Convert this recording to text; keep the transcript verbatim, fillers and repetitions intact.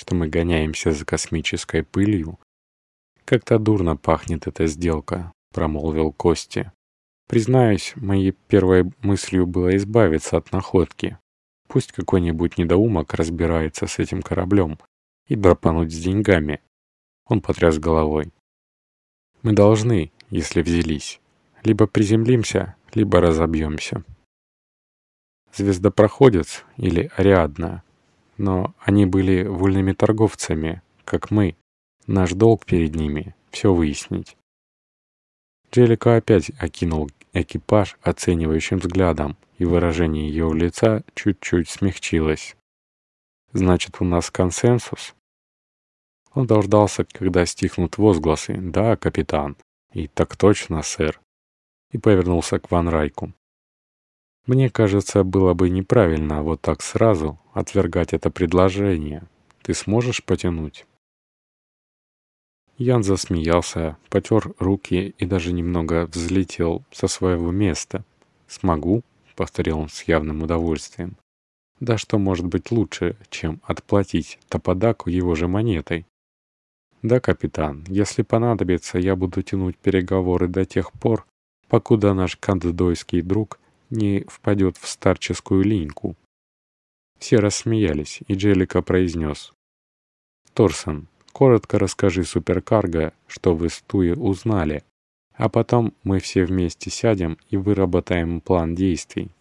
что мы гоняемся за космической пылью?» «Как-то дурно пахнет эта сделка», — промолвил Кости. «Признаюсь, моей первой мыслью было избавиться от находки. Пусть какой-нибудь недоумок разбирается с этим кораблем и драпануть с деньгами». Он потряс головой. «Мы должны, если взялись, либо приземлимся, либо разобьемся. Звездопроходец или Ариадна, но они были вольными торговцами, как мы. Наш долг перед ними — все выяснить». Джеллика опять окинул экипаж оценивающим взглядом, и выражение ее лица чуть-чуть смягчилось. «Значит, у нас консенсус?» Он дождался, когда стихнут возгласы «Да, капитан» и «Так точно, сэр», и повернулся к Ван Райку. «Мне кажется, было бы неправильно вот так сразу отвергать это предложение. Ты сможешь потянуть?» Ян засмеялся, потер руки и даже немного взлетел со своего места. «Смогу», — повторил он с явным удовольствием. «Да что может быть лучше, чем отплатить Тападаку его же монетой?» «Да, капитан, если понадобится, я буду тянуть переговоры до тех пор, покуда наш канддойский друг не впадет в старческую линьку». Все рассмеялись, и Джеллика произнес: «Торсон, коротко расскажи суперкарго, что вы с Туи узнали, а потом мы все вместе сядем и выработаем план действий».